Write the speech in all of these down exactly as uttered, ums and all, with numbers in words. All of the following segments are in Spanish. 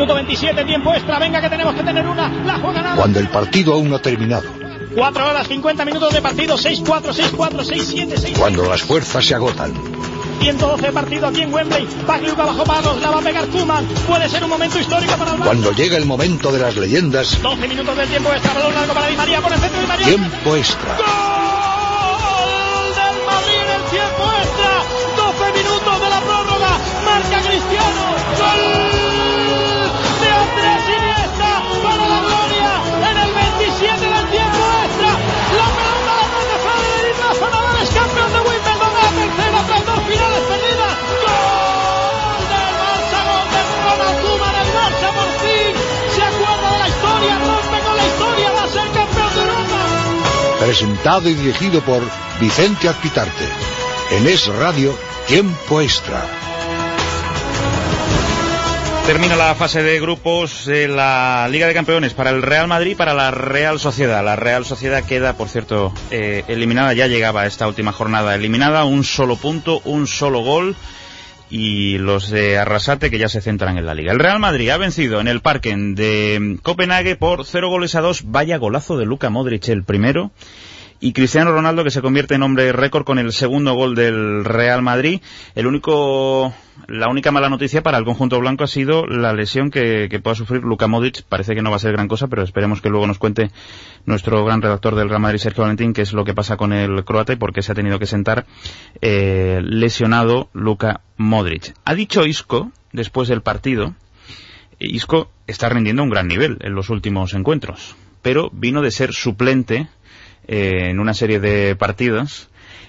Minuto veintisiete, tiempo extra, venga que tenemos que tener una, la juega nada. Cuando el partido aún no ha terminado. cuatro horas cincuenta minutos de partido, seis cuatro, seis cuatro, seis siete, seis. Cuando las fuerzas se agotan. ciento doce partido aquí en Wembley, Pagliuca bajo palos, la va a pegar Koeman, puede ser un momento histórico para el Barça. Cuando llega el momento de las leyendas. doce minutos del tiempo extra, balón largo para Di María, por el centro Di María. Tiempo extra. ¡Gol del Madrid en el tiempo extra! doce minutos de la prórroga, marca Cristiano, gol de Andrés Iniesta para la gloria en el veintisiete del tiempo extra. La pelota la toca Federer, Rafa Nadal es campeón de Wimbledon, a la tercera tras dos finales perdidas. Gol del Barça, gol de Ronald Koeman, el Barça por fin se acuerda de la historia, rompe con la historia, va a ser campeón de Europa. Presentado y dirigido por Vicente Azpitarte. En Es Radio, tiempo extra. Termina la fase de grupos de la Liga de Campeones para el Real Madrid y para la Real Sociedad. La Real Sociedad queda, por cierto, eh, eliminada, ya llegaba a esta última jornada eliminada, un solo punto, un solo gol, y los de Arrasate que ya se centran en la Liga. El Real Madrid ha vencido en el Parken de Copenhague por cero goles a dos, vaya golazo de Luka Modric el primero, y Cristiano Ronaldo que se convierte en hombre récord con el segundo gol del Real Madrid. El único, la única mala noticia para el conjunto blanco ha sido la lesión que, que pueda sufrir Luka Modric. Parece que no va a ser gran cosa, pero esperemos que luego nos cuente nuestro gran redactor del Real Madrid, Sergio Valentín, qué es lo que pasa con el croata y por qué se ha tenido que sentar eh, lesionado Luka Modric. Ha dicho Isco, después del partido, Isco está rindiendo un gran nivel en los últimos encuentros, pero vino de ser suplente Eh, en una serie de partidos,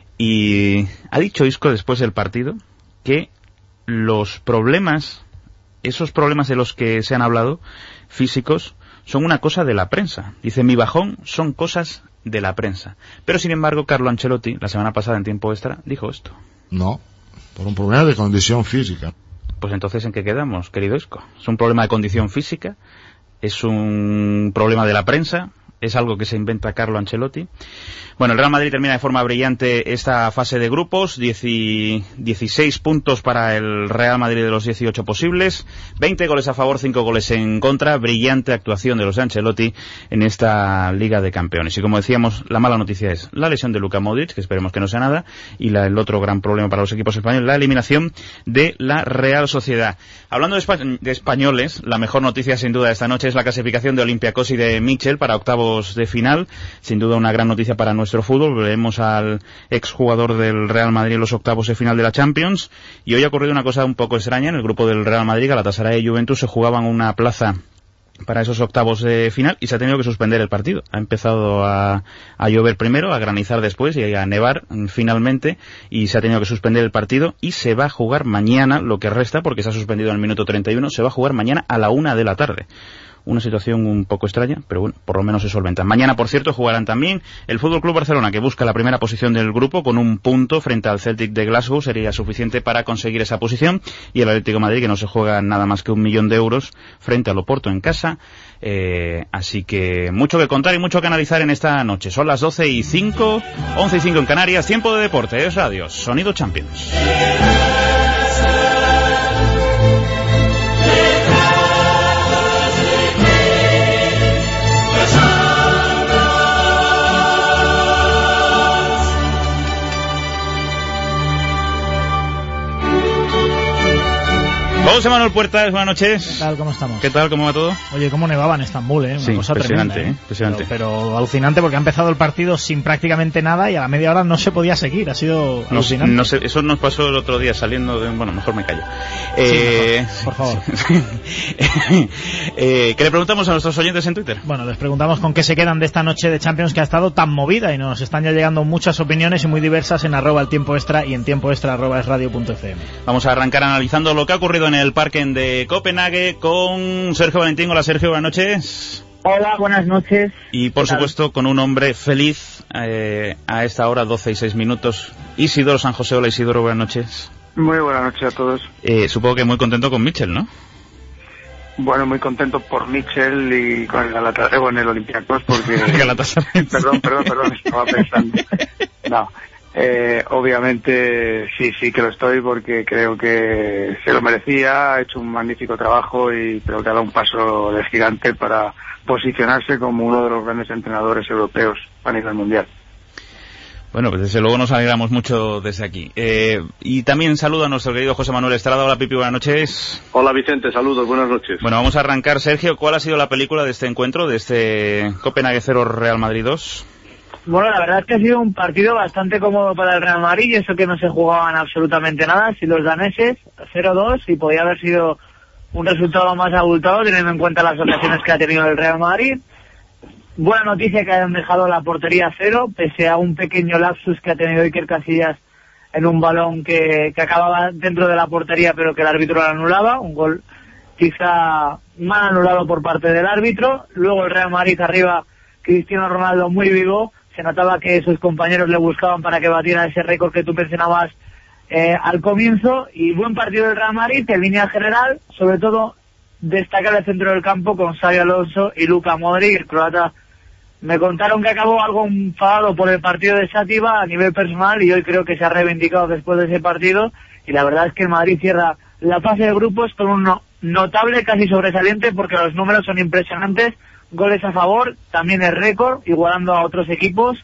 y ha dicho Isco después del partido que los problemas, esos problemas de los que se han hablado, físicos, son una cosa de la prensa. Dice, mi bajón son cosas de la prensa. Pero sin embargo, Carlo Ancelotti, la semana pasada en tiempo extra, dijo esto. No, por un problema de condición física. Pues entonces, ¿en qué quedamos, querido Isco? ¿Es un problema de condición física? ¿Es un problema de la prensa? ¿Es algo que se inventa Carlo Ancelotti? Bueno, el Real Madrid termina de forma brillante esta fase de grupos, dieciséis puntos para el Real Madrid de los dieciocho posibles, veinte goles a favor, cinco goles en contra, brillante actuación de los de Ancelotti en esta Liga de Campeones. Y como decíamos, la mala noticia es la lesión de Luka Modric, que esperemos que no sea nada, y la, el otro gran problema para los equipos españoles, la eliminación de la Real Sociedad. Hablando de, espa- de españoles, la mejor noticia sin duda esta noche es la clasificación de Olympiacos y de Michel para octavos de final, sin duda una gran noticia para nuestro fútbol. Veremos al exjugador del Real Madrid en los octavos de final de la Champions, y hoy ha ocurrido una cosa un poco extraña. En el grupo del Real Madrid, Galatasaray y Juventus se jugaban una plaza para esos octavos de final y se ha tenido que suspender el partido. Ha empezado a, a llover primero, a granizar después y a nevar finalmente, y se ha tenido que suspender el partido, y se va a jugar mañana lo que resta, porque se ha suspendido en el minuto treinta y uno, se va a jugar mañana a la una de la tarde. Una situación un poco extraña, pero bueno, por lo menos se solventa. Mañana, por cierto, jugarán también el Fútbol Club Barcelona, que busca la primera posición del grupo con un punto frente al Celtic de Glasgow, sería suficiente para conseguir esa posición, y el Atlético de Madrid, que no se juega nada más que un millón de euros frente al Oporto en casa. Eh, así que mucho que contar y mucho que analizar en esta noche. Son las doce y cinco, once y cinco en Canarias, tiempo de deporte, es radio, Sonido Champions. José Manuel Puertas, buenas noches. ¿Qué tal? ¿Cómo estamos? ¿Qué tal? ¿Cómo va todo? Oye, cómo nevaba en Estambul, ¿eh? Una sí, cosa impresionante, tremenda, ¿eh? impresionante. Pero, pero alucinante, porque ha empezado el partido sin prácticamente nada y a la media hora no se podía seguir. Ha sido no, alucinante. No sé, eso nos pasó el otro día saliendo de... Bueno, mejor me callo. Sí, Eh, mejor, por favor. eh, ¿Qué le preguntamos a nuestros oyentes en Twitter? Bueno, les preguntamos con qué se quedan de esta noche de Champions que ha estado tan movida, y nos están ya llegando muchas opiniones y muy diversas en arroba el tiempo extra y en tiempo extra arroba es radio punto f m. Vamos a arrancar analizando lo que ha ocurrido en el Parken de Copenhague con Sergio Valentín. Hola Sergio, buenas noches. Hola, buenas noches. Y por supuesto con un hombre feliz eh, a esta hora, doce y seis minutos, Isidoro San José. Hola Isidoro, buenas noches. Muy buenas noches a todos. Eh, supongo que muy contento con Michel, ¿no? Bueno, muy contento por Michel y con el Galatasaray, con el Olympiacos, porque... Galatasaray. Perdón, perdón, perdón, estaba pensando. No, Eh, obviamente sí, sí que lo estoy porque creo que se lo merecía, ha hecho un magnífico trabajo y creo que ha dado un paso de gigante para posicionarse como uno de los grandes entrenadores europeos a nivel mundial. Bueno, pues desde luego nos alegramos mucho desde aquí. Eh, y también saludo a nuestro querido José Manuel Estrada. Hola Pipi, buenas noches. Hola Vicente, saludos, buenas noches. Bueno, vamos a arrancar. Sergio, ¿cuál ha sido la película de este encuentro, de este Copenhague cero Real Madrid dos? Bueno, la verdad es que ha sido un partido bastante cómodo para el Real Madrid, y eso que no se jugaban absolutamente nada, si los daneses, cero dos, y podía haber sido un resultado más abultado teniendo en cuenta las ocasiones que ha tenido el Real Madrid. Buena noticia que hayan dejado la portería a cero, pese a un pequeño lapsus que ha tenido Iker Casillas en un balón que, que acababa dentro de la portería pero que el árbitro lo anulaba, un gol quizá mal anulado por parte del árbitro. Luego el Real Madrid arriba, Cristiano Ronaldo muy vivo, se notaba que sus compañeros le buscaban para que batiera ese récord que tú mencionabas eh, al comienzo, y buen partido del Real Madrid en línea general, sobre todo destacar el centro del campo con Xabi Alonso y Luka Modric. El croata, me contaron que acabó algo enfadado por el partido de Sátiva a nivel personal, y hoy creo que se ha reivindicado después de ese partido, y la verdad es que el Madrid cierra la fase de grupos con un notable, casi sobresaliente, porque los números son impresionantes. Goles a favor, también es récord, igualando a otros equipos,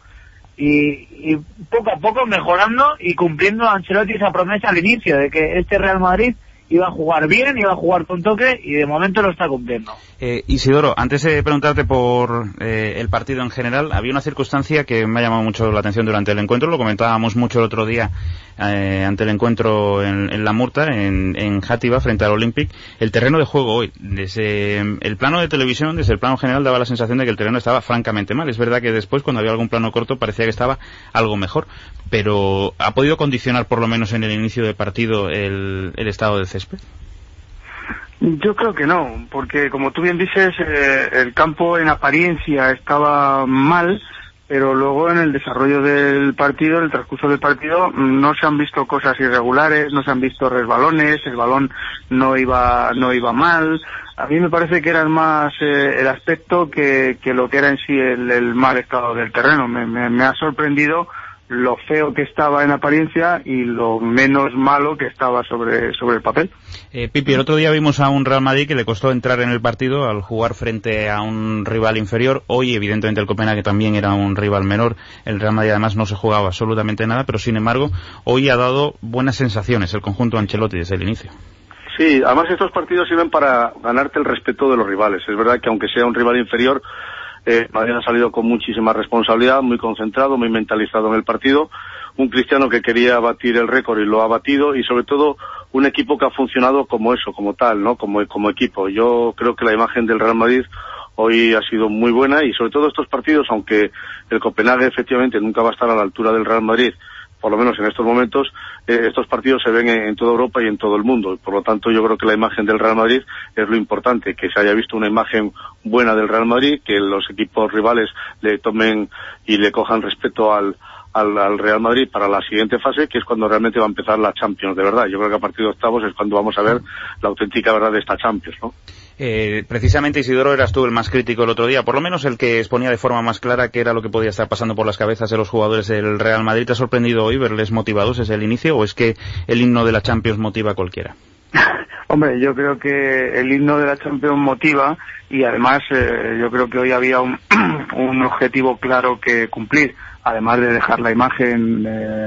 y, y poco a poco mejorando y cumpliendo a Ancelotti esa promesa al inicio de que este Real Madrid iba a jugar bien, iba a jugar con toque, y de momento lo está cumpliendo. Eh, Isidoro, antes de preguntarte por eh, el partido en general, había una circunstancia que me ha llamado mucho la atención durante el encuentro, lo comentábamos mucho el otro día eh, ante el encuentro en, en La Murta, en, en Játiva, frente al Olympic. El terreno de juego hoy, desde el plano de televisión, desde el plano general, daba la sensación de que el terreno estaba francamente mal. Es verdad que después, cuando había algún plano corto, parecía que estaba algo mejor, pero ¿ha podido condicionar por lo menos en el inicio del partido el, el estado del césped? Yo creo que no, porque como tú bien dices, eh, el campo en apariencia estaba mal, pero luego en el desarrollo del partido, en el transcurso del partido, no se han visto cosas irregulares, no se han visto resbalones, el balón no iba no iba mal. A mí me parece que era más eh, el aspecto que, que lo que era en sí el, el mal estado del terreno. Me, me, me ha sorprendido lo feo que estaba en apariencia y lo menos malo que estaba sobre sobre el papel. Eh, Pipi, el otro día vimos a un Real Madrid que le costó entrar en el partido al jugar frente a un rival inferior. Hoy, evidentemente, el Copenhague también era un rival menor. El Real Madrid, además, no se jugaba absolutamente nada, pero, sin embargo, hoy ha dado buenas sensaciones el conjunto Ancelotti desde el inicio. Sí, además estos partidos sirven para ganarte el respeto de los rivales. Es verdad que aunque sea un rival inferior, Eh, Madrid ha salido con muchísima responsabilidad, muy concentrado, muy mentalizado en el partido. Un Cristiano que quería batir el récord y lo ha batido, y sobre todo un equipo que ha funcionado como eso, como tal, ¿no? Como, como equipo. Yo creo que la imagen del Real Madrid hoy ha sido muy buena, y sobre todo estos partidos, aunque el Copenhague efectivamente nunca va a estar a la altura del Real Madrid, por lo menos en estos momentos, eh, estos partidos se ven en, en toda Europa y en todo el mundo. Por lo tanto, yo creo que la imagen del Real Madrid es lo importante, que se haya visto una imagen buena del Real Madrid, que los equipos rivales le tomen y le cojan respeto al, al, al Real Madrid para la siguiente fase, que es cuando realmente va a empezar la Champions, de verdad. Yo creo que a partir de octavos es cuando vamos a ver la auténtica verdad de esta Champions, ¿no? Eh, precisamente, Isidoro, eras tú el más crítico el otro día, por lo menos el que exponía de forma más clara qué era lo que podía estar pasando por las cabezas de los jugadores del Real Madrid. ¿Te ha sorprendido hoy verles motivados desde el inicio, o es que el himno de la Champions motiva a cualquiera? Hombre, yo creo que el himno de la Champions motiva, y además eh, yo creo que hoy había un, un objetivo claro que cumplir, además de dejar la imagen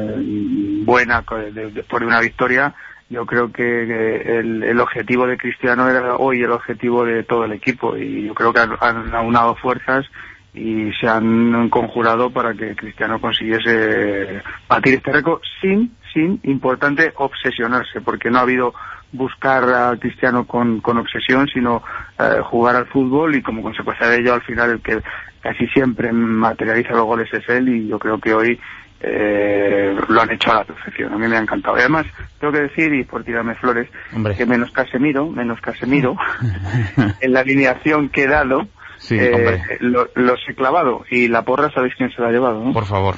eh, buena de, después de una victoria. Yo creo que el, el objetivo de Cristiano era hoy el objetivo de todo el equipo, y yo creo que han, han aunado fuerzas y se han conjurado para que Cristiano consiguiese batir este récord sin, sin, importante, obsesionarse, porque no ha habido buscar a Cristiano con, con obsesión, sino eh, jugar al fútbol, y como consecuencia de ello, al final, el que casi siempre materializa los goles es él, y yo creo que hoy Eh, lo han hecho a la perfección. A mí me ha encantado. Y además, tengo que decir, y por tirarme flores, Hombre. que menos Casemiro, menos Casemiro, en la alineación que he dado, sí, eh, lo, los he clavado. Y la porra, ¿sabéis quién se la ha llevado, no? Por favor.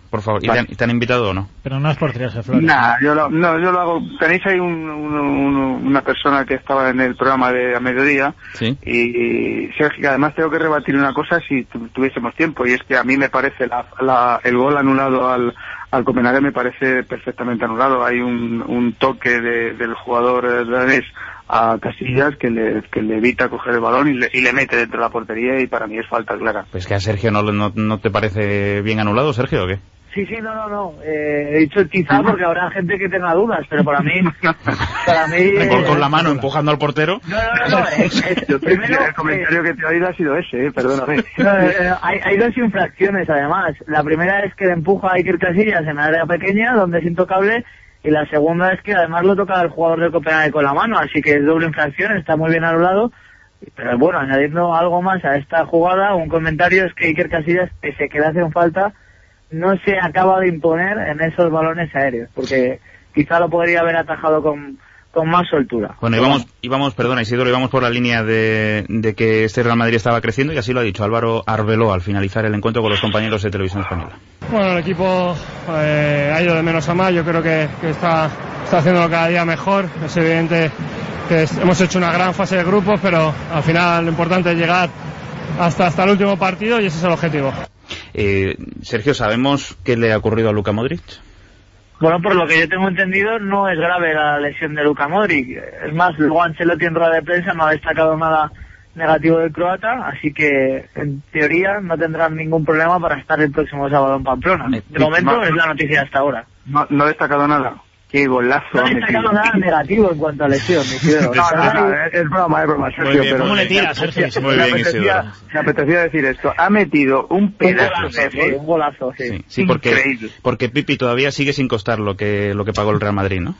por favor. Vale. ¿Y te han, te han invitado o no? Pero no es por tirarse flores. Nah, yo lo, no, yo lo hago. Tenéis ahí un, un, un, una persona que estaba en el programa de a mediodía. Sí. Y, y Sergio, además tengo que rebatir una cosa si tu, tuviésemos tiempo, y es que a mí me parece la, la, el gol anulado al, al Copenhague me parece perfectamente anulado. Hay un, un toque de, del jugador danés a Casillas que le, que le evita coger el balón y le, y le mete dentro de la portería, y para mí es falta clara. Pues que a Sergio no, no, no te parece bien anulado, Sergio, ¿o qué? Sí, sí, no, no, no. Eh, he dicho quizá porque habrá gente que tenga dudas, pero para mí... para mí Gol con eh, la mano empujando al portero. No, no, no. no es, es, Yo, primero, el comentario eh, que te he oído ha sido ese, eh, perdóname. No, eh, hay, hay dos infracciones, además. La primera es que le empuja a Iker Casillas en área pequeña, donde es intocable, y la segunda es que además lo toca al jugador del Copenhague con la mano, así que es doble infracción, está muy bien anulado. Pero bueno, añadiendo algo más a esta jugada, un comentario es que Iker Casillas, pese que le hacen falta, no se acaba de imponer en esos balones aéreos, porque quizá lo podría haber atajado con, con más soltura. Bueno, íbamos, íbamos, perdona Isidoro, íbamos por la línea de, de que este Real Madrid estaba creciendo, y así lo ha dicho Álvaro Arbeloa al finalizar el encuentro con los compañeros de Televisión Española. Bueno, el equipo eh, ha ido de menos a más. Yo creo que, que está, está haciéndolo cada día mejor. Es evidente que es, hemos hecho una gran fase de grupos, pero al final lo importante es llegar hasta, hasta el último partido, y ese es el objetivo. Eh, Sergio, ¿sabemos qué le ha ocurrido a Luka Modric? Bueno, por lo que yo tengo entendido, no es grave la lesión de Luka Modric. Es más, luego Ancelotti en rueda de prensa no ha destacado nada negativo del croata, así que en teoría no tendrán ningún problema para estar el próximo sábado en Pamplona. De momento es la noticia hasta ahora. No, no he destacado nada. Qué golazo. No he destacado nada negativo en cuanto a lesión, Isidoro. No, no, no, es broma, es broma, Sergio. Bien, pero ¿cómo le tiras, Sergio? Muy bien, Isidoro. Me apetecía decir esto. Ha metido un pedazo Un de golazo, sí, gol. un golazo, sí. Sí, sí, porque, Increíble. porque Pipi todavía sigue sin costar lo que, lo que pagó el Real Madrid, ¿no?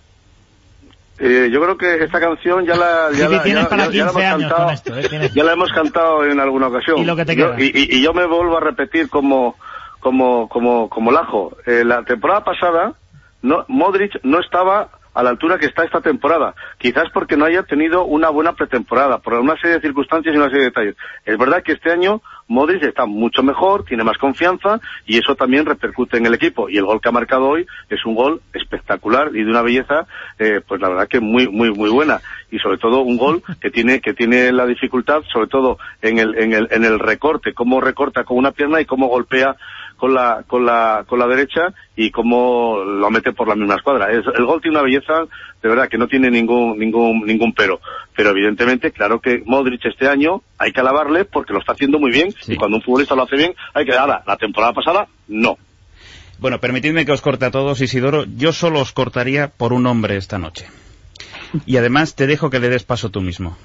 Eh, yo creo que esta canción ya la, ya Sí, la, tienes ya, para ya- ya la quince hemos años cantado, con esto, ¿eh? Tienes- ya la hemos cantado en alguna ocasión. ¿Y lo que te Yo- queda? y, y- y yo me vuelvo a repetir como, como, como, como Lajo. Eh, la temporada pasada, no, Modric no estaba a la altura que está esta temporada. Quizás porque no haya tenido una buena pretemporada, por una serie de circunstancias y una serie de detalles. Es verdad que este año Modric está mucho mejor, tiene más confianza, y eso también repercute en el equipo. Y el gol que ha marcado hoy es un gol espectacular y de una belleza, eh, pues la verdad que muy, muy, muy buena. Y sobre todo un gol que tiene, que tiene la dificultad, sobre todo en el, en el, en el recorte, cómo recorta con una pierna y cómo golpea con la, con la, con la derecha, y cómo lo mete por la misma escuadra. Es, el gol tiene una belleza, de verdad, que no tiene ningún, ningún, ningún pero. Pero evidentemente, claro que Modric este año hay que alabarle porque lo está haciendo muy bien, Sí. y cuando un futbolista lo hace bien, hay que darla. La temporada pasada, no. Bueno, permitidme que os corte a todos, Isidoro. Yo solo os cortaría por un hombre esta noche. Y además te dejo que le des paso tú mismo.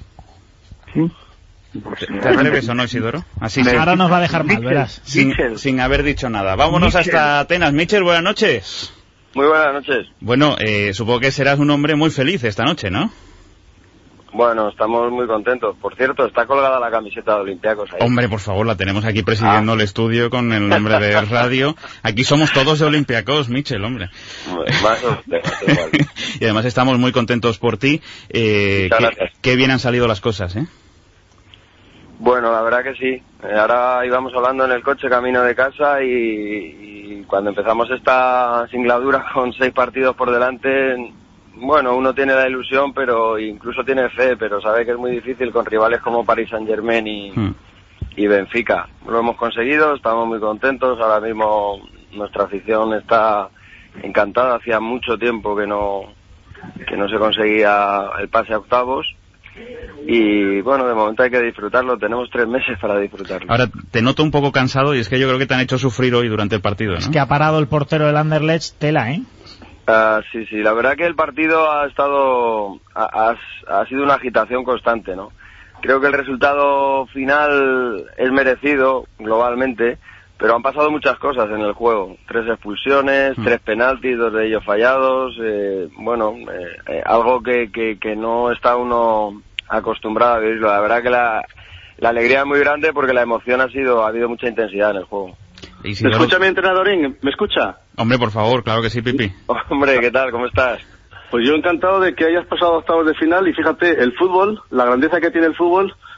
¿Te, te atreves o no, Isidoro? Así sin, Ahora nos va a dejar mal, Mitchell. verás. sin, Mitchell. sin haber dicho nada. Vámonos Mitchell. hasta Atenas. Michel, buenas noches. Muy buenas noches. Bueno, eh, supongo que serás un hombre muy feliz esta noche, ¿no? Bueno, estamos muy contentos. Por cierto, está colgada la camiseta de Olympiacos ahí. Hombre, por favor, la tenemos aquí presidiendo Ah. el estudio con el nombre de radio. Aquí somos todos de Olympiacos, Michel, hombre. Más o menos igual. Y además estamos muy contentos por ti. Eh, Muchas qué, gracias. qué bien han salido las cosas, ¿eh? Bueno, la verdad que sí. Eh, ahora íbamos hablando en el coche camino de casa y, y cuando empezamos esta singladura con seis partidos por delante, bueno, uno tiene la ilusión, pero incluso tiene fe, pero sabe que es muy difícil con rivales como Paris Saint-Germain y, Hmm. y Benfica. Lo hemos conseguido, estamos muy contentos. Ahora mismo nuestra afición está encantada. Hacía mucho tiempo que no que no se conseguía el pase a octavos. Y bueno, de momento hay que disfrutarlo. Tenemos tres meses para disfrutarlo. Ahora, te noto un poco cansado y es que yo creo que te han hecho sufrir hoy durante el partido, ¿no? Es que ha parado el portero del Anderlecht, tela, ¿eh? Ah, sí, sí, la verdad que el partido ha estado, ha, ha, ha sido una agitación constante, ¿no? Creo que el resultado final es merecido globalmente, pero han pasado muchas cosas en el juego. Tres expulsiones, Mm. tres penaltis, dos de ellos fallados, eh, bueno, eh, eh, algo que, que, que no está uno acostumbrado a vivirlo. La verdad que la, la alegría es muy grande porque la emoción ha sido, ha habido mucha intensidad en el juego. Isidoro- ¿Me escucha mi entrenadorín? ¿Me escucha? Hombre, por favor, claro que sí, Pipi. Hombre, ¿qué tal? ¿Cómo estás? Pues yo encantado de que hayas pasado a octavos de final, y fíjate, el fútbol, la grandeza que tiene el fútbol,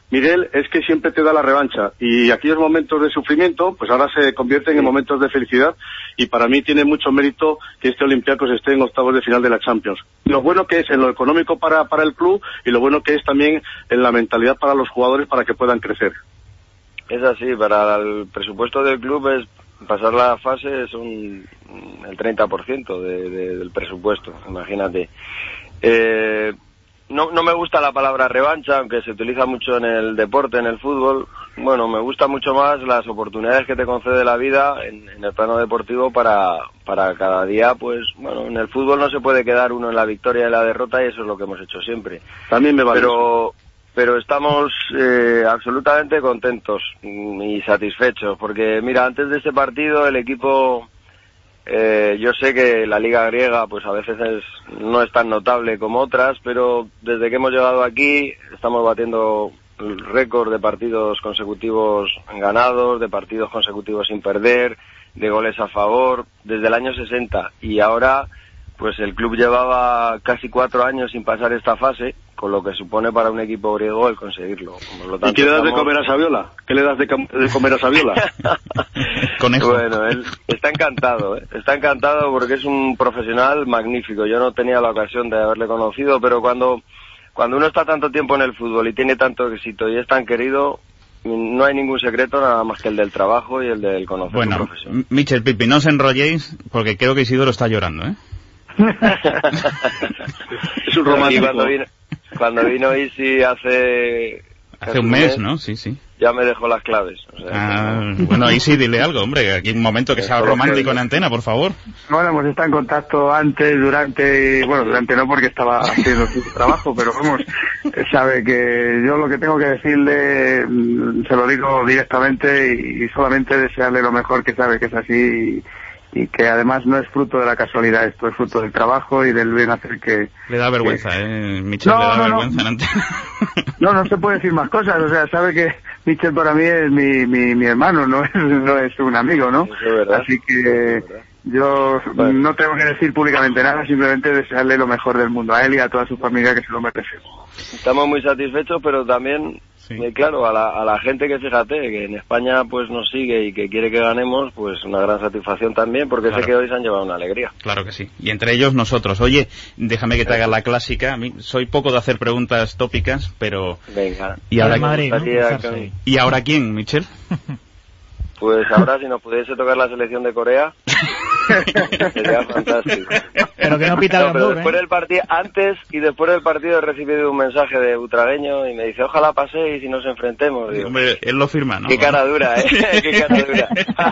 Miguel, es que siempre te da la revancha y aquellos momentos de sufrimiento pues ahora se convierten en momentos de felicidad y para mí tiene mucho mérito que este Olympiacos esté en octavos de final de la Champions. Lo bueno que es en lo económico para, para el club y lo bueno que es también en la mentalidad para los jugadores para que puedan crecer. Es así, para el presupuesto del club es pasar la fase es un, el treinta por ciento de, de, del presupuesto, imagínate. Eh, no, no me gusta la palabra revancha, aunque se utiliza mucho en el deporte, en el fútbol. Bueno, me gusta mucho más las oportunidades que te concede la vida en, en el plano deportivo para, para cada día, pues, bueno, en el fútbol no se puede quedar uno en la victoria y la derrota y eso es lo que hemos hecho siempre. También me vale. Pero, pero estamos eh, absolutamente contentos y satisfechos, porque mira, antes de este partido el equipo... Eh, yo sé que la liga griega pues a veces es, no es tan notable como otras, pero desde que hemos llegado aquí estamos batiendo el récord de partidos consecutivos ganados, de partidos consecutivos sin perder, de goles a favor, desde el año sesenta, y ahora pues el club llevaba casi cuatro años sin pasar esta fase, con lo que supone para un equipo griego el conseguirlo. Por lo tanto, ¿y qué le das estamos... de comer a Saviola? ¿Qué le das de, de comer a Saviola? Conejo. Bueno, él está encantado, ¿eh? Está encantado porque es un profesional magnífico. Yo no tenía la ocasión de haberle conocido, pero cuando, cuando uno está tanto tiempo en el fútbol y tiene tanto éxito y es tan querido, no hay ningún secreto nada más que el del trabajo y el del conocer bueno, su profesión. Michel, Pipi, no os enrolléis porque creo que Isidoro está llorando, ¿eh? Es un romántico. Y cuando vino, cuando vino Isi hace... Hace un mes, ¿no? Sí, sí. Ya me dejó las claves. O sea, ah, que... Bueno, Isi, dile algo, hombre. Aquí un momento que sea romántico en antena, por favor. Bueno, hemos estado en contacto antes, durante... Bueno, durante no porque estaba haciendo su trabajo, pero vamos, sabe que yo lo que tengo que decirle se lo digo directamente y solamente desearle lo mejor, que sabe que es así y... y que además no es fruto de la casualidad, esto es fruto del trabajo y del bien hacer que... Le da vergüenza, que... ¿eh? Michel, no, le da no, vergüenza no. en antena. No, no se puede decir más cosas, o sea, sabe que Michel para mí es mi, mi, mi hermano, no es, no es un amigo, ¿no? Eso es verdad. Así que yo bueno. no tengo que decir públicamente nada, simplemente desearle lo mejor del mundo a él y a toda su familia, que se lo merece. Estamos muy satisfechos, pero también... Sí. Eh, claro, a la, a la gente que fíjate, que en España pues nos sigue y que quiere que ganemos, pues una gran satisfacción también, porque claro. sé que hoy se han llevado una alegría. Claro que sí, y entre ellos nosotros. Oye, déjame que te haga la clásica, a mí soy poco de hacer preguntas tópicas, pero... Venga. ¿Y ahora, Madrid, ¿no? con... ¿Y ahora quién, Michel? Pues ahora si nos pudiese tocar la selección de Corea sería fantástico. Pero que no pita el no, pero después ¿eh? del partido, antes y después del partido he recibido un mensaje de Butragueño y me dice ojalá paséis y nos enfrentemos. Digo, hombre, él lo firma, ¿no? Qué cara dura, ¿eh? Qué cara dura.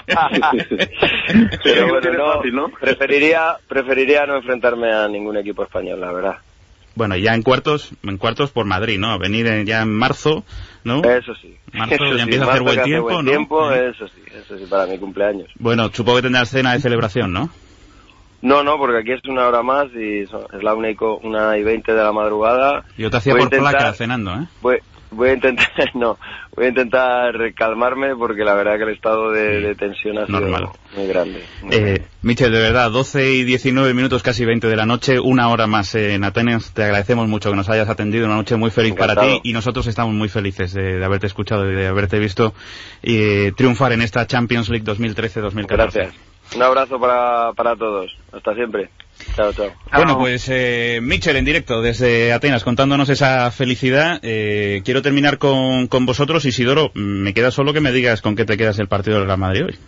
Pero bueno, no, fácil, ¿no? Preferiría, preferiría no enfrentarme a ningún equipo español, la verdad. Bueno, ya en cuartos, en cuartos por Madrid, ¿no? Venir ya en marzo, ¿no? Eso sí. Marzo eso ya sí, empieza a hacer buen tiempo, buen ¿no? tiempo, ¿Sí? Eso sí, eso sí, para mi cumpleaños. Bueno, supongo que tendrás cena de celebración, ¿no? No, no, porque aquí es una hora más y es la una y, co, una y veinte de la madrugada. Yo te hacía voy por intentar, placa cenando, ¿eh? Voy, voy a intentar, no, voy a intentar calmarme porque la verdad que el estado de, de tensión ha sido normal. Muy grande. Muy eh, grande. Michel, de verdad, doce y diecinueve minutos, casi veinte de la noche, una hora más en Atenas. Te agradecemos mucho que nos hayas atendido, una noche muy feliz Encantado. Para ti y nosotros estamos muy felices de, de haberte escuchado y de haberte visto eh, triunfar en esta Champions League dos mil trece dos mil catorce. Gracias. Un abrazo para, para todos. Hasta siempre. Chao, chao. Bueno, pues eh, Michel en directo desde Atenas contándonos esa felicidad. Eh, quiero terminar con, con vosotros. Isidoro, me queda solo que me digas con qué te quedas el partido del Real Madrid hoy.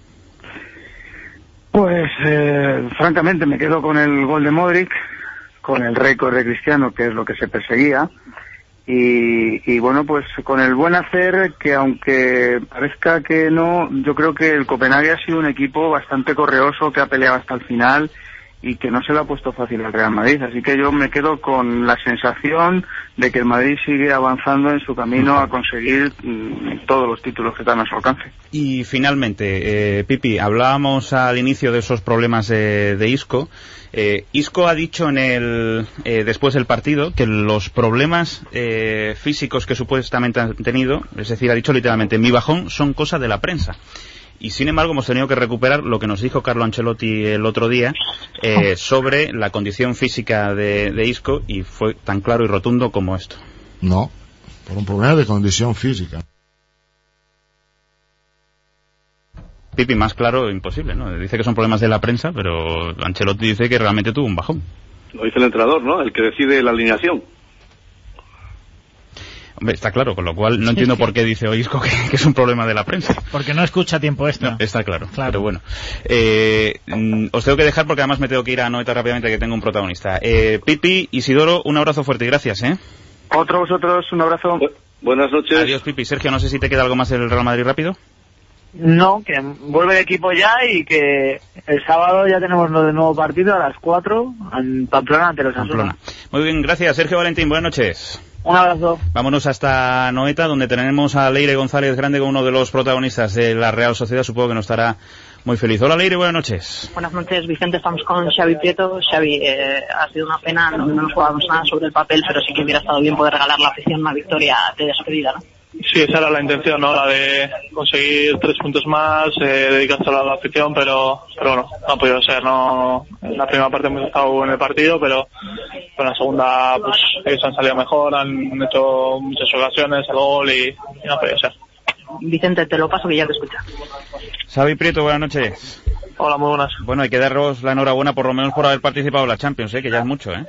Pues, eh, francamente, me quedo con el gol de Modric, con el récord de Cristiano, que es lo que se perseguía. Y, y bueno, pues con el buen hacer, que aunque parezca que no, yo creo que el Copenhague ha sido un equipo bastante correoso, que ha peleado hasta el final y que no se le ha puesto fácil al Real Madrid. Así que yo me quedo con la sensación de que el Madrid sigue avanzando en su camino a conseguir mmm, todos los títulos que están a su alcance. Y finalmente, eh, Pipi, hablábamos al inicio de esos problemas de, de Isco. Eh, Isco ha dicho en el eh, después del partido que los problemas eh, físicos que supuestamente han tenido, es decir, ha dicho literalmente, mi bajón son cosa de la prensa. Y sin embargo hemos tenido que recuperar lo que nos dijo Carlo Ancelotti el otro día eh, sobre la condición física de, de Isco, y fue tan claro y rotundo como esto. No, por un problema de condición física. Pipi, más claro, imposible, ¿no? Dice que son problemas de la prensa, pero Ancelotti dice que realmente tuvo un bajón. Lo dice el entrenador, ¿no? El que decide la alineación. Hombre, está claro, con lo cual no entiendo por qué dice Isco que, que es un problema de la prensa. Porque no escucha tiempo extra. No, está claro, claro. Pero bueno. Eh, os tengo que dejar porque además me tengo que ir a Anoeta rápidamente, que tengo un protagonista. Eh, Pipi, Isidoro, un abrazo fuerte y gracias, ¿eh? Otro vosotros, un abrazo. Bu- buenas noches. Adiós, Pipi. Sergio, no sé si te queda algo más del Real Madrid rápido. No, que vuelve el equipo ya y que el sábado ya tenemos lo de nuevo partido a las cuatro en Pamplona ante los Osasuna. Muy bien, gracias, Sergio Valentín. Buenas noches. Un abrazo. Vámonos hasta Noeta, donde tenemos a Leire González Grande, uno de los protagonistas de la Real Sociedad. Supongo que nos estará muy feliz. Hola, Leire, buenas noches. Buenas noches, Vicente. Estamos con Xavi Prieto. Xavi, eh, ha sido una pena, no, no nos jugamos nada sobre el papel, pero sí que hubiera estado bien poder regalar a la afición una victoria de despedida, ¿no? Sí, esa era la intención, ¿no? La de conseguir tres puntos más, eh, dedicárselo a la afición, pero, pero bueno, no ha podido ser, ¿no? En la primera parte hemos estado en el partido, pero en la segunda, pues, ellos han salido mejor, han hecho muchas ocasiones, el gol y, y no ha podido ser. Vicente, te lo paso que ya te escucha. Xavi Prieto, buenas noches. Hola, muy buenas. Bueno, hay que daros la enhorabuena por lo menos por haber participado en la Champions, ¿eh? Que ya es mucho, ¿eh?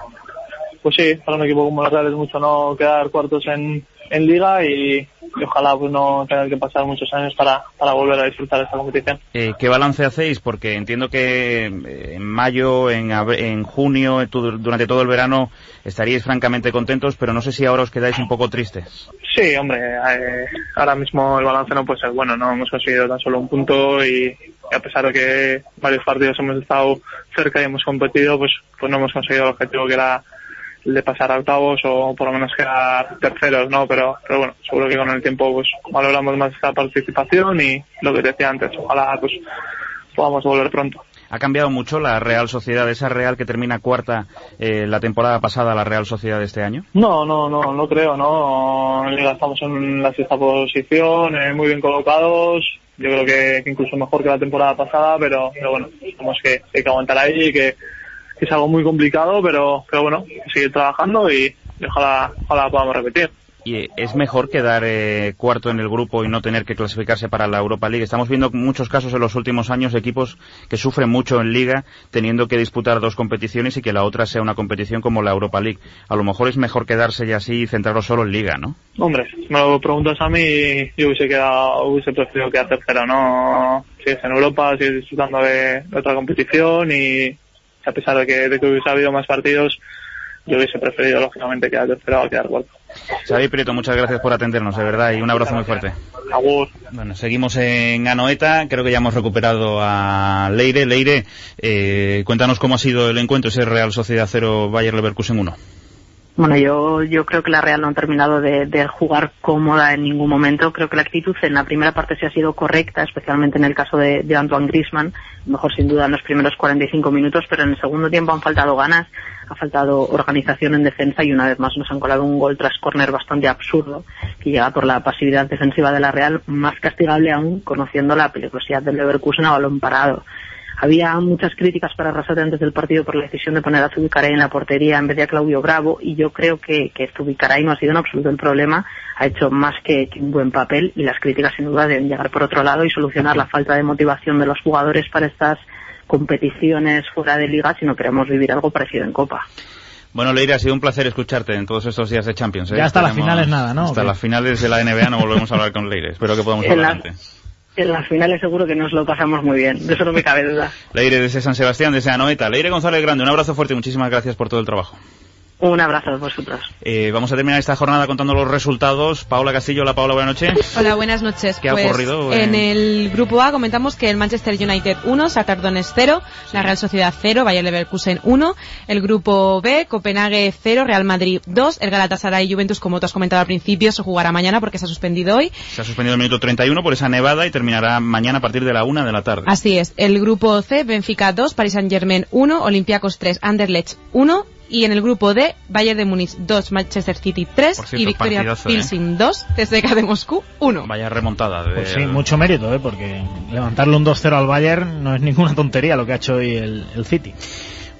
Pues sí, para un equipo como el Real es mucho no quedar cuartos en, en Liga y, y ojalá pues no tener que pasar muchos años para, para volver a disfrutar de esta competición. Eh, ¿Qué balance hacéis? Porque entiendo que en mayo, en, en junio, durante todo el verano estaríais francamente contentos, pero no sé si ahora os quedáis un poco tristes. Sí, hombre, eh, ahora mismo el balance no puede ser bueno, no hemos conseguido tan solo un punto y, y a pesar de que varios partidos hemos estado cerca y hemos competido, pues, pues no hemos conseguido el objetivo que era el de pasar a octavos o por lo menos quedar terceros, ¿no? Pero, pero bueno, seguro que con el tiempo pues valoramos más esta participación y lo que decía antes, ojalá pues podamos volver pronto. ¿Ha cambiado mucho la Real Sociedad, esa Real que termina cuarta eh, la temporada pasada, la Real Sociedad de este año? No, no, no, no creo, ¿no? En Liga estamos en la sexta posición, eh, muy bien colocados, yo creo que, que incluso mejor que la temporada pasada, pero, pero bueno, tenemos que, hay que aguantar ahí y que que es algo muy complicado, pero, pero bueno, seguir trabajando y, y ojalá, ojalá podamos repetir. ¿Y es mejor quedar eh, cuarto en el grupo y no tener que clasificarse para la Europa League? Estamos viendo muchos casos en los últimos años de equipos que sufren mucho en Liga, teniendo que disputar dos competiciones y que la otra sea una competición como la Europa League. A lo mejor es mejor quedarse ya así y centrarlo solo en Liga, ¿no? Hombre, si me lo preguntas a mí, yo hubiese quedado, hubiese preferido quedar tercero, ¿no? Sigues en Europa, sigues disfrutando de, de otra competición y a pesar de que, de que hubiese habido más partidos, yo hubiese preferido, lógicamente, quedar tercero a quedar cuarto. Xavi Prieto, muchas gracias por atendernos, de verdad, y un abrazo muy fuerte. Agur. Bueno, seguimos en Anoeta, creo que ya hemos recuperado a Leire. Leire, eh, cuéntanos cómo ha sido el encuentro, ese Real Sociedad cero, Bayer Leverkusen uno. Bueno, yo yo creo que la Real no ha terminado de, de jugar cómoda en ningún momento. Creo que la actitud en la primera parte sí ha sido correcta, especialmente en el caso de, de Antoine Griezmann, mejor sin duda en los primeros cuarenta y cinco minutos, pero en el segundo tiempo han faltado ganas, ha faltado organización en defensa y una vez más nos han colado un gol tras córner bastante absurdo que llega por la pasividad defensiva de la Real, más castigable aún conociendo la peligrosidad del Leverkusen a balón parado. Había muchas críticas para Arrasate antes del partido por la decisión de poner a Zubicaray en la portería en vez de a Claudio Bravo, y yo creo que, que Zubicaray no ha sido en absoluto el problema, ha hecho más que, que un buen papel, y las críticas sin duda deben llegar por otro lado y solucionar la falta de motivación de los jugadores para estas competiciones fuera de Liga si no queremos vivir algo parecido en Copa. Bueno, Leire, ha sido un placer escucharte en todos estos días de Champions, ¿eh? Ya hasta Tenemos, las finales nada, ¿no? Hasta las finales de la N B A no volvemos a hablar con Leire, espero que podamos hablar antes. En las finales seguro que nos lo pasamos muy bien, de eso no me cabe duda. Leire desde San Sebastián, desde Anoeta. Leire González Grande, un abrazo fuerte y muchísimas gracias por todo el trabajo. Un abrazo a vosotros. Eh, vamos a terminar esta jornada contando los resultados. Paola Castillo, hola Paola, buenas noches. Hola, buenas noches. ¿Qué pues, ha ocurrido? En el grupo A comentamos que el Manchester United uno, Shakhtar Donetsk cero, sí. La Real Sociedad cero, Bayer Leverkusen uno. El grupo B, Copenhague cero, Real Madrid dos. El Galatasaray Juventus, como tú has comentado al principio, se jugará mañana porque se ha suspendido hoy. Se ha suspendido el minuto treinta y uno por esa nevada y terminará mañana a partir de la una de la tarde. Así es. El grupo C, Benfica dos, Paris Saint-Germain uno, Olympiacos tres, Anderlecht uno. Y en el grupo D, Bayern de Múnich dos, Manchester City tres, cierto, y Victoria Pilsen ¿eh? dos, C S K A de Moscú uno. Vaya remontada. De... Pues sí, mucho mérito, ¿eh? Porque levantarle un dos cero al Bayern no es ninguna tontería lo que ha hecho hoy el, el City.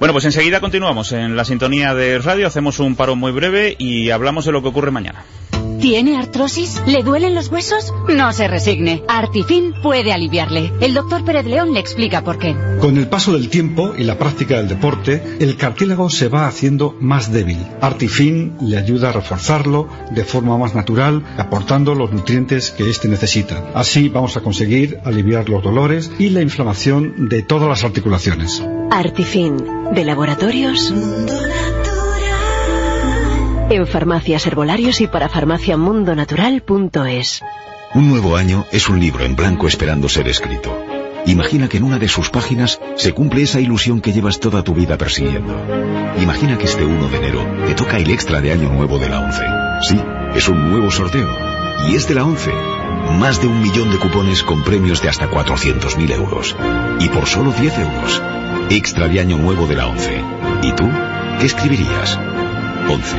Bueno, pues enseguida continuamos en la sintonía de radio, hacemos un paro muy breve y hablamos de lo que ocurre mañana. ¿Tiene artrosis? ¿Le duelen los huesos? No se resigne. Artifin puede aliviarle. El doctor Pérez León le explica por qué. Con el paso del tiempo y la práctica del deporte, el cartílago se va haciendo más débil. Artifin le ayuda a reforzarlo de forma más natural, aportando los nutrientes que éste necesita. Así vamos a conseguir aliviar los dolores y la inflamación de todas las articulaciones. Artifin, de Laboratorios Mundo Natural. En farmacias, herbolarios y para farmaciamundonatural punto es. Un nuevo año es un libro en blanco esperando ser escrito. Imagina que en una de sus páginas se cumple esa ilusión que llevas toda tu vida persiguiendo. Imagina que este uno de enero te toca el extra de año nuevo de la ONCE. Sí, es un nuevo sorteo. Y es de la ONCE. Más de un millón de cupones con premios de hasta cuatrocientos mil euros. Y por solo diez euros. Extra de año nuevo de la ONCE. ¿Y tú? ¿Qué escribirías? ONCE.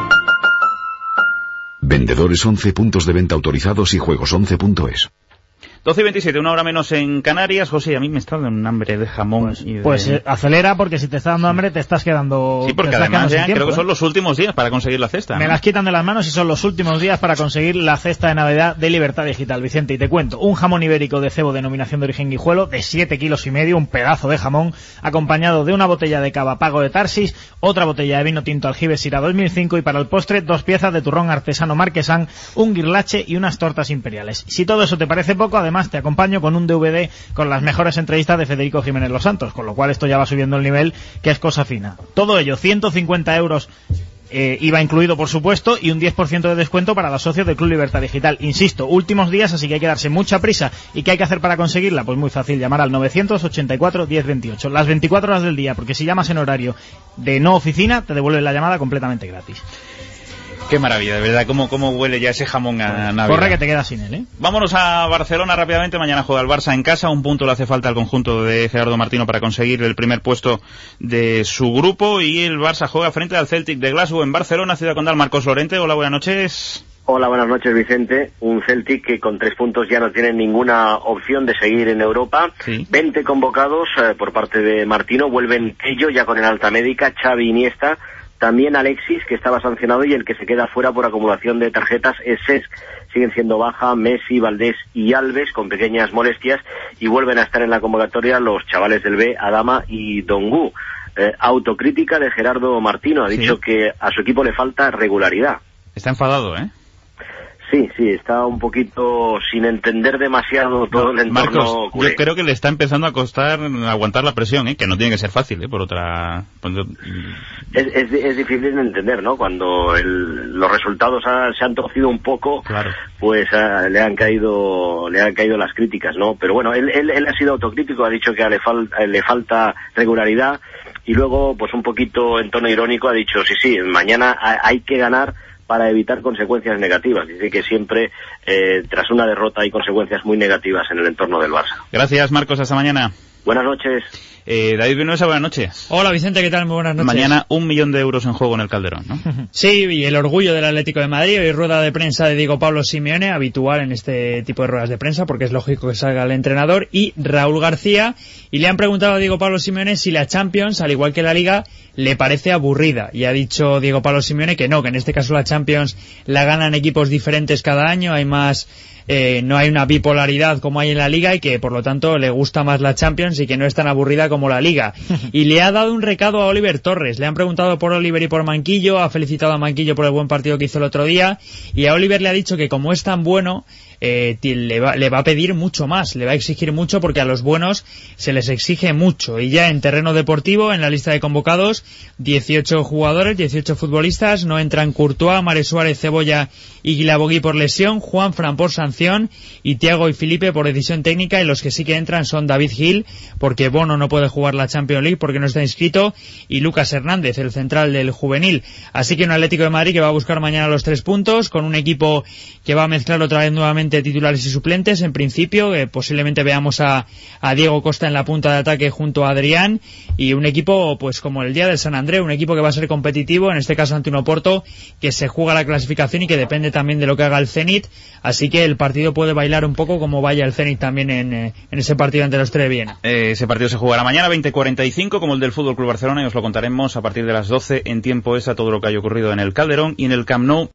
Vendedores ONCE, puntos de venta autorizados y juegos once punto es. doce y veintisiete, una hora menos en Canarias. José, a mí me está dando un hambre de jamón. Pues, y de... pues eh, acelera, porque si te está dando hambre te estás quedando... Sí, porque además ya tiempo, creo que son ¿eh? los últimos días para conseguir la cesta. Me ¿no? las quitan de las manos y son los últimos días para conseguir la cesta de Navidad de Libertad Digital, Vicente. Y te cuento, un jamón ibérico de cebo denominación de origen Guijuelo de siete kilos y medio, un pedazo de jamón, acompañado de una botella de cava Pago de Tarsis, otra botella de vino tinto Aljibes Syrah dos mil cinco y para el postre dos piezas de turrón artesano marquesán, un guirlache y unas tortas imperiales. Si todo eso te parece poco, además te acompaño con un D V D con las mejores entrevistas de Federico Jiménez Los Santos, con lo cual esto ya va subiendo el nivel, que es cosa fina. Todo ello, ciento cincuenta euros, eh, I V A incluido por supuesto, y un diez por ciento de descuento para los socios del Club Libertad Digital. Insisto, últimos días, así que hay que darse mucha prisa. ¿Y qué hay que hacer para conseguirla? Pues muy fácil, llamar al novecientos ochenta y cuatro diez veintiocho, las veinticuatro horas del día, porque si llamas en horario de no oficina, te devuelven la llamada completamente gratis. Qué maravilla, de verdad, cómo, cómo huele ya ese jamón a Navidad. Corre que te quedas sin él, ¿eh? Vámonos a Barcelona rápidamente, mañana juega el Barça en casa, un punto le hace falta al conjunto de Gerardo Martino para conseguir el primer puesto de su grupo, y el Barça juega frente al Celtic de Glasgow en Barcelona, Ciudad Condal. Marcos Lorente, hola, buenas noches. Hola, buenas noches, Vicente. Un Celtic que con tres puntos ya no tiene ninguna opción de seguir en Europa. Sí. veinte convocados eh, por parte de Martino, vuelven Tello ya con el alta médica, Xavi, Iniesta. También Alexis, que estaba sancionado, y el que se queda fuera por acumulación de tarjetas es Cesc. Siguen siendo baja Messi, Valdés y Alves, con pequeñas molestias, y vuelven a estar en la convocatoria los chavales del B, Adama y Dongu. Eh, autocrítica de Gerardo Martino, ha Sí. dicho que a su equipo le falta regularidad. Está enfadado, ¿eh? Sí, sí, está un poquito sin entender demasiado todo el entorno. Marcos, culé. yo creo que le está empezando a costar aguantar la presión, ¿eh? Que no tiene que ser fácil, ¿eh? Por otra... Por... Es, es, es difícil de entender, ¿no? Cuando el, los resultados ha, se han torcido un poco, claro. pues uh, le han caído le han caído las críticas, ¿no? Pero bueno, él, él, él ha sido autocrítico, ha dicho que le, fal, le falta regularidad, y luego, pues un poquito en tono irónico, ha dicho, sí, sí, mañana hay que ganar para evitar consecuencias negativas. Dice que siempre, eh, tras una derrota, hay consecuencias muy negativas en el entorno del Barça. Gracias, Marcos, hasta mañana. Buenas noches. Eh, David Vinuesa, buenas noches. Hola, Vicente, ¿qué tal? Muy buenas noches. Mañana un millón de euros en juego en el Calderón, ¿no? Sí, y el orgullo del Atlético de Madrid. Hoy rueda de prensa de Diego Pablo Simeone, habitual en este tipo de ruedas de prensa, porque es lógico que salga el entrenador, y Raúl García, y le han preguntado a Diego Pablo Simeone si la Champions, al igual que la Liga, le parece aburrida, y ha dicho Diego Pablo Simeone que no, que en este caso la Champions la ganan equipos diferentes cada año, hay más... Eh, no hay una bipolaridad como hay en la Liga, y que por lo tanto le gusta más la Champions y que no es tan aburrida como la Liga. Y le ha dado un recado a Oliver Torres. Le han preguntado por Oliver y por Manquillo, ha felicitado a Manquillo por el buen partido que hizo el otro día, y a Oliver le ha dicho que como es tan bueno, eh, le, va, le va a pedir mucho más, le va a exigir mucho, porque a los buenos se les exige mucho. Y ya en terreno deportivo, en la lista de convocados, dieciocho jugadores, dieciocho futbolistas, no entran Courtois, Mare Suárez, Cebolla y Guilabogui por lesión, Juan Fran por sanción, y Thiago y Felipe por decisión técnica, y los que sí que entran son David Gil, porque Bono no puede jugar la Champions League porque no está inscrito, y Lucas Hernández, el central del juvenil. Así que un Atlético de Madrid que va a buscar mañana los tres puntos, con un equipo que va a mezclar otra vez nuevamente titulares y suplentes, en principio, eh, posiblemente veamos a, a Diego Costa en la punta de ataque junto a Adrián, y un equipo pues como el día del San Andrés, un equipo que va a ser competitivo, en este caso ante un Oporto que se juega la clasificación y que depende también de lo que haga el Zenit, así que el partido puede bailar un poco como vaya el Zenit también en, eh, en ese partido ante los Tres de Viena. Eh, ese partido se jugará mañana veinte cuarenta y cinco como el del Fútbol Club Barcelona y os lo contaremos a partir de las doce en tiempo extra todo lo que haya ocurrido en el Calderón y en el Camp Nou.